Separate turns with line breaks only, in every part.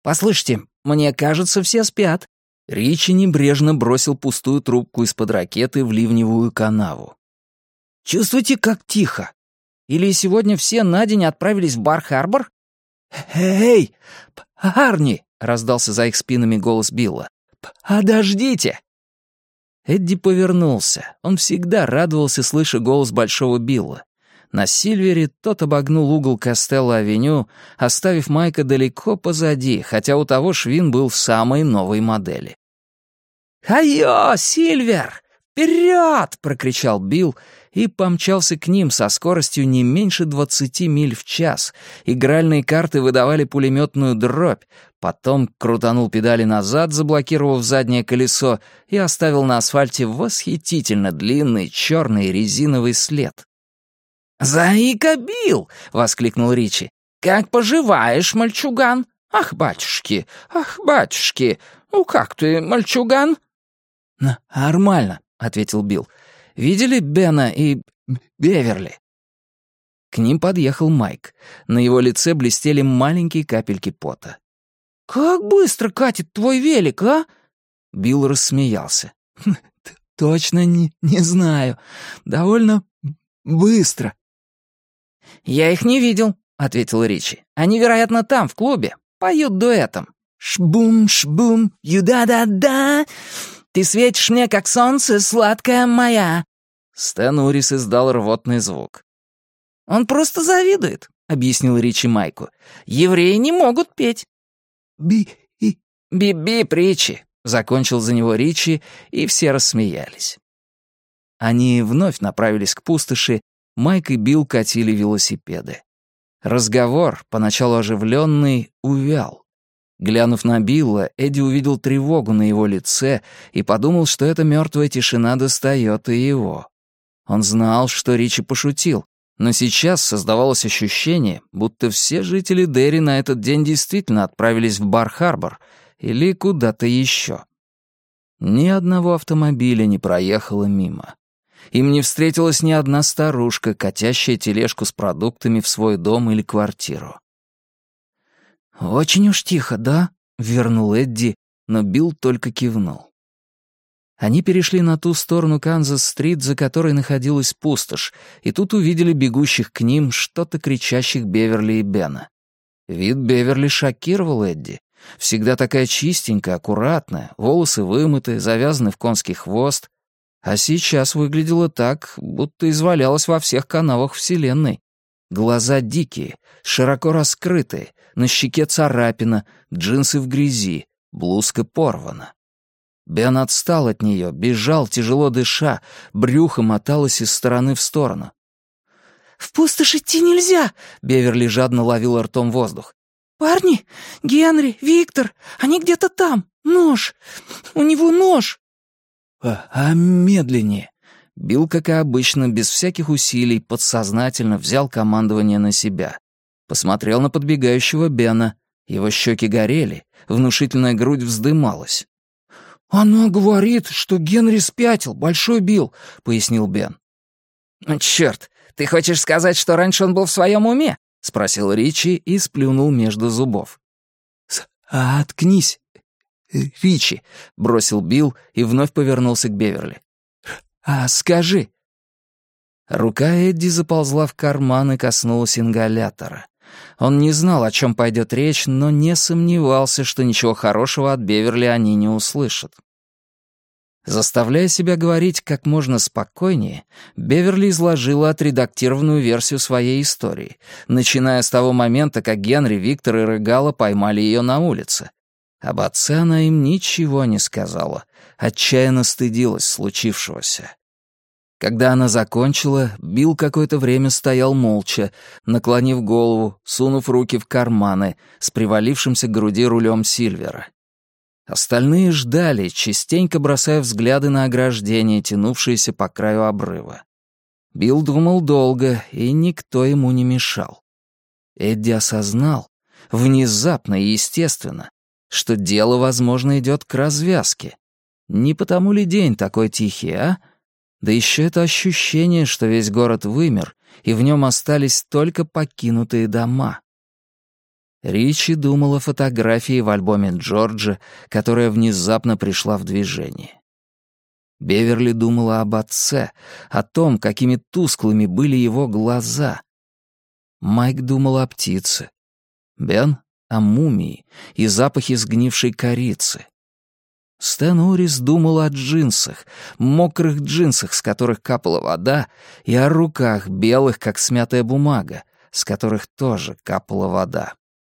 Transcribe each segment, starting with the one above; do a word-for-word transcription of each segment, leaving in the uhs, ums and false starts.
«Послушайте, мне кажется, все спят». Ричи небрежно бросил пустую трубку из-под ракеты в ливневую канаву. «Чувствуете, как тихо? Или сегодня все на день отправились в Бар-Харбор?» «Эй, парни!» — раздался за их спинами голос Билла. «Подождите!» Эдди повернулся. Он всегда радовался, слыша голос Большого Билла. На Сильвере тот обогнул угол Костелло-авеню, оставив Майка далеко позади, хотя у того швин был самой новой модели. «Айо, Сильвер! Вперед!» — прокричал Билл и помчался к ним со скоростью не меньше двадцати миль в час. Игральные карты выдавали пулеметную дробь, потом крутанул педали назад, заблокировав заднее колесо, и оставил на асфальте восхитительно длинный черный резиновый след. «Заика, Билл!» — воскликнул Ричи. «Как поживаешь, мальчуган? Ах, батюшки, ах, батюшки! Ну как ты, мальчуган?» «Нормально», — ответил Билл. «Видели Бена и Беверли?» К ним подъехал Майк. На его лице блестели маленькие капельки пота. «Как быстро катит твой велик, а?» Билл рассмеялся. «Точно не, не знаю. Довольно быстро». «Я их не видел», — ответил Ричи. «Они, вероятно, там, в клубе. Поют дуэтом. Шбум, шбум, ю-да-да-да. Ты светишь мне, как солнце, сладкая моя». Стэн Урис издал рвотный звук. «Он просто завидует», — объяснил Ричи Майку. «Евреи не могут петь». «Би... и...» «Би-бип, Ричи», — закончил за него Ричи, и все рассмеялись. Они вновь направились к пустоши. Майк и Билл катили велосипеды. Разговор, поначалу оживленный, увял. Глянув на Билла, Эдди увидел тревогу на его лице и подумал, что эта мертвая тишина достает и его. Он знал, что Ричи пошутил, но сейчас создавалось ощущение, будто все жители Дерри на этот день действительно отправились в Бар-Харбор или куда-то еще. Ни одного автомобиля не проехало мимо. Им не встретилась ни одна старушка, катящая тележку с продуктами в свой дом или квартиру. «Очень уж тихо, да?» — вернул Эдди, но Билл только кивнул. Они перешли на ту сторону Канзас-стрит, за которой находилась пустошь, и тут увидели бегущих к ним что-то кричащих Беверли и Бена. Вид Беверли шокировал Эдди. Всегда такая чистенькая, аккуратная, волосы вымыты, завязаны в конский хвост. А сейчас выглядела так, будто извалялась во всех канавах Вселенной. Глаза дикие, широко раскрытые, на щеке царапина, джинсы в грязи, блузка порвана. Бен отстал от нее, бежал, тяжело дыша, брюхо моталось из стороны в сторону. «В пустошь идти нельзя!» — Беверли жадно ловил ртом воздух. «Парни, Генри, Виктор, они где-то там. Нож! У него нож!» «А, а медленнее!» Билл, как и обычно, без всяких усилий, подсознательно взял командование на себя. Посмотрел на подбегающего Бена. Его щеки горели, внушительная грудь вздымалась. «Она говорит, что Генри спятил, Большой Билл», — пояснил Бен. «Черт, ты хочешь сказать, что раньше он был в своем уме?» — спросил Ричи и сплюнул между зубов. «Откнись, Ричи», — бросил Билл и вновь повернулся к Беверли. «А скажи». Рука Эдди заползла в карман и коснулась ингалятора. Он не знал, о чем пойдет речь, но не сомневался, что ничего хорошего от Беверли они не услышат. Заставляя себя говорить как можно спокойнее, Беверли изложила отредактированную версию своей истории, начиная с того момента, как Генри, Виктор и Регала поймали ее на улице. Об отце она им ничего не сказала, отчаянно стыдилась случившегося. Когда она закончила, Билл какое-то время стоял молча, наклонив голову, сунув руки в карманы, с привалившимся к груди рулем Сильвера. Остальные ждали, частенько бросая взгляды на ограждение, тянувшееся по краю обрыва. Билл думал долго, и никто ему не мешал. Эдди осознал, внезапно и естественно, что дело, возможно, идет к развязке. Не потому ли день такой тихий, а? Да еще это ощущение, что весь город вымер, и в нем остались только покинутые дома. Ричи думал о фотографии в альбоме Джорджа, которая внезапно пришла в движение. Беверли думала об отце, о том, какими тусклыми были его глаза. Майк думал о птице. Бен — о мумии и запахе сгнившей корицы. Стэн Урис думал о джинсах, мокрых джинсах, с которых капала вода, и о руках, белых, как смятая бумага, с которых тоже капала вода.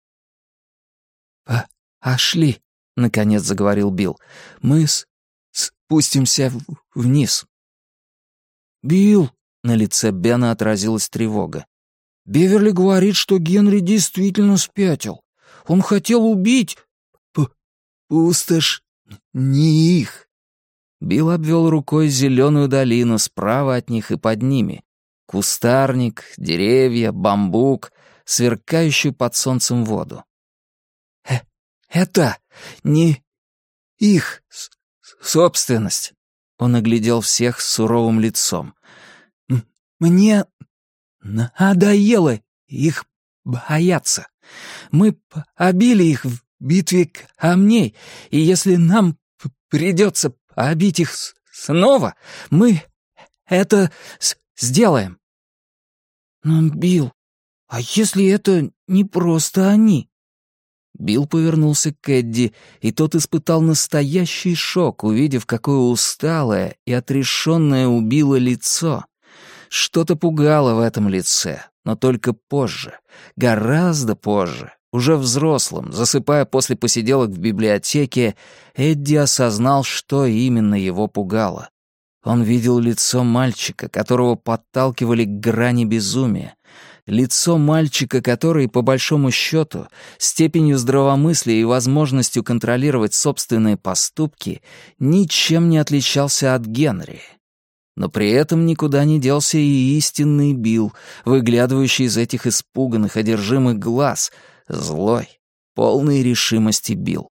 «Пошли», — наконец заговорил Билл. «Мы с... спустимся в... вниз». «Билл», — на лице Бена отразилась тревога. «Беверли говорит, что Генри действительно спятил. Он хотел убить... П... пустошь не их». Билл обвел рукой зеленую долину справа от них и под ними. Кустарник, деревья, бамбук, сверкающую под солнцем воду. «Э, это не их собственность», — он оглядел всех с суровым лицом. «Мне надоело их бояться. Мы побили их в битве камней, и если нам придется побить их снова, мы это сделаем». «Но, Билл, а если это не просто они?» Билл повернулся к Эдди, и тот испытал настоящий шок, увидев, какое усталое и отрешенное у Билла лицо. Что-то пугало в этом лице, но только позже, гораздо позже, уже взрослым, засыпая после посиделок в библиотеке, Эдди осознал, что именно его пугало. Он видел лицо мальчика, которого подталкивали к грани безумия, лицо мальчика, который, по большому счету, степенью здравомыслия и возможностью контролировать собственные поступки, ничем не отличался от Генри. Но при этом никуда не делся и истинный Билл, выглядывающий из этих испуганных, одержимых глаз, злой, полный решимости Билл.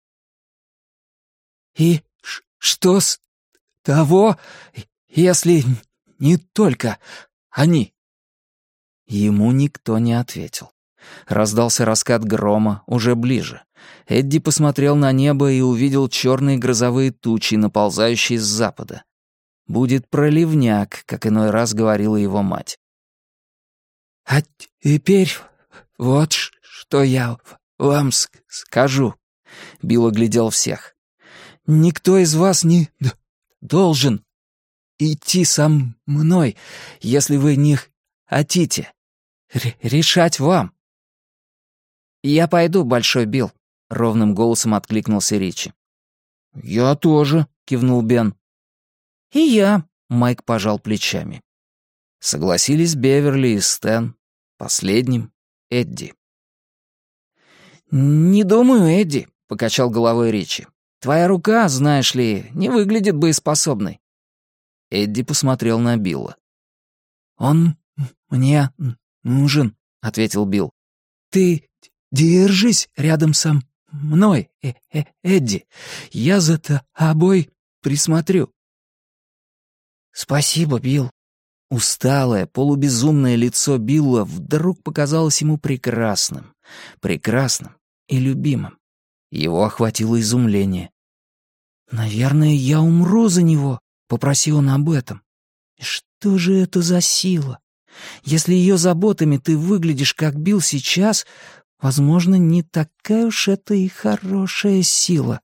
«И что с того, если не только они?» Ему никто не ответил. Раздался раскат грома, уже ближе. Эдди посмотрел на небо и увидел черные грозовые тучи, наползающие с запада. Будет проливняк, как иной раз говорила его мать. «А теперь вот что я вам скажу», — Билл оглядел всех. «Никто из вас не должен идти со мной, если вы не хотите. Р- решать вам». «Я пойду, Большой Билл», — ровным голосом откликнулся Ричи. «Я тоже», — кивнул Бен. «И я», — Майк пожал плечами. Согласились Беверли и Стэн. Последним — Эдди. «Не думаю, Эдди», — покачал головой Ричи. «Твоя рука, знаешь ли, не выглядит боеспособной». Эдди посмотрел на Билла. «Он мне нужен», — ответил Билл. «Ты держись рядом со мной, э -э Эдди. Я за тобой присмотрю». «Спасибо, Билл». Усталое, полубезумное лицо Билла вдруг показалось ему прекрасным, прекрасным и любимым. Его охватило изумление. «Наверное, я умру за него», — попросил он об этом. «Что же это за сила? Если ее заботами ты выглядишь, как Билл сейчас, возможно, не такая уж это и хорошая сила».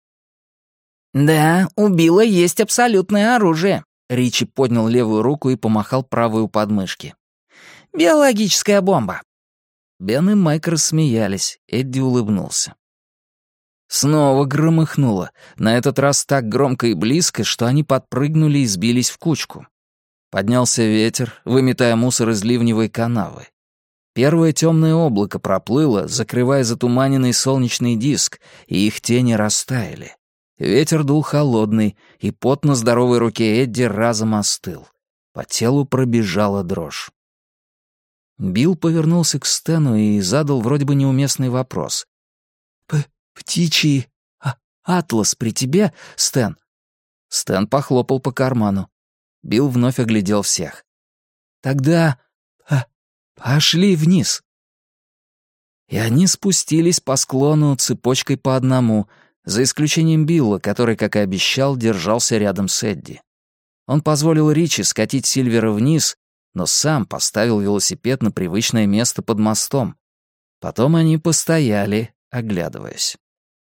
«Да, у Билла есть абсолютное оружие», — Ричи поднял левую руку и помахал правой у подмышки. «Биологическая бомба». Бен и Майк рассмеялись, Эдди улыбнулся. Снова громыхнуло, на этот раз так громко и близко, что они подпрыгнули и сбились в кучку. Поднялся ветер, выметая мусор из ливневой канавы. Первое темное облако проплыло, закрывая затуманенный солнечный диск, и их тени растаяли. Ветер дул холодный, и пот на здоровой руке Эдди разом остыл. По телу пробежала дрожь. Билл повернулся к Стэну и задал вроде бы неуместный вопрос. «Птичий а, атлас при тебе, Стэн?» Стэн похлопал по карману. Билл вновь оглядел всех. «Тогда а, пошли вниз». И они спустились по склону цепочкой по одному, за исключением Билла, который, как и обещал, держался рядом с Эдди. Он позволил Ричи скатить Сильвера вниз, но сам поставил велосипед на привычное место под мостом. Потом они постояли, оглядываясь.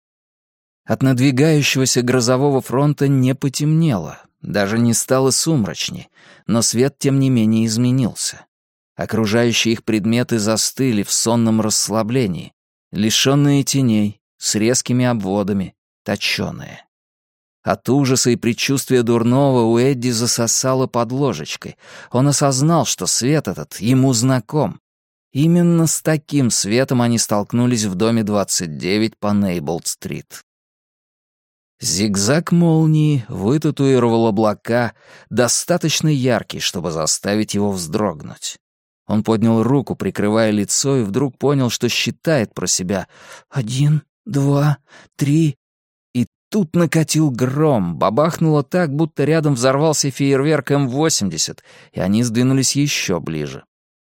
От надвигающегося грозового фронта не потемнело, даже не стало сумрачней, но свет, тем не менее, изменился. Окружающие их предметы застыли в сонном расслаблении, лишённые теней, с резкими обводами, точёные. От ужаса и предчувствия дурного у Эдди засосало под ложечкой. Он осознал, что свет этот ему знаком. Именно с таким светом они столкнулись в доме двадцать девять по Нейболд-стрит. Зигзаг молнии вытатуировал облака, достаточно яркий, чтобы заставить его вздрогнуть. Он поднял руку, прикрывая лицо, и вдруг понял, что считает про себя «один, два, три». И тут накатил гром, бабахнуло так, будто рядом взорвался фейерверк эм восемьдесят, и они сдвинулись еще ближе.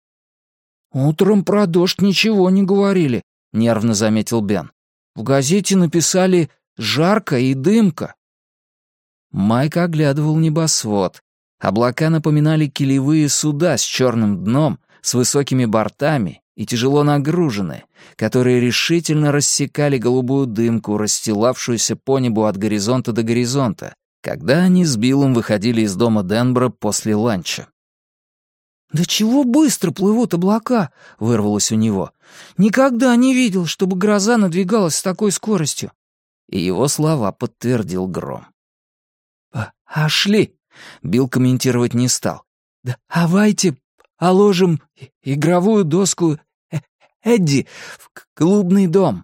«Утром про дождь ничего не говорили», — нервно заметил Бен. «В газете написали «жарко» и «дымка». Майк оглядывал небосвод. Облака напоминали килевые суда с черным дном, с высокими бортами и тяжело нагруженные, которые решительно рассекали голубую дымку, расстилавшуюся по небу от горизонта до горизонта, когда они с Биллом выходили из дома Денбора после ланча. «Да чего быстро плывут облака?» — вырвалось у него. «Никогда не видел, чтобы гроза надвигалась с такой скоростью». И его слова подтвердил гром. «Пошли!» — Билл комментировать не стал. «Давайте положим игровую доску Эдди в клубный дом».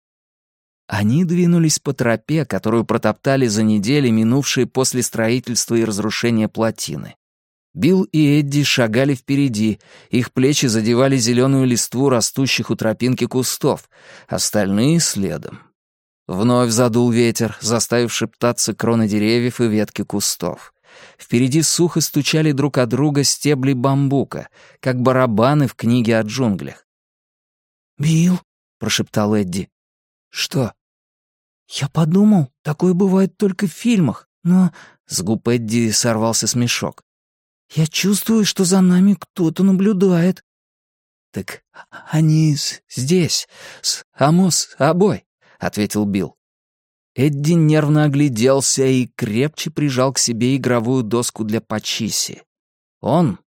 Они двинулись по тропе, которую протоптали за недели, минувшие после строительства и разрушения плотины. Билл и Эдди шагали впереди, их плечи задевали зеленую листву растущих у тропинки кустов, остальные — следом. Вновь задул ветер, заставив шептаться кроны деревьев и ветки кустов. Впереди сухо стучали друг от друга стебли бамбука, как барабаны в книге о джунглях. «Билл», — прошептал Эдди. «Что?» «Я подумал, такое бывает только в фильмах, но...» С губ Эдди сорвался смешок. «Я чувствую, что за нами кто-то наблюдает». «Так они здесь, само собой», — ответил Билл. Эдди нервно огляделся и крепче прижал к себе игровую доску для почиси. Он,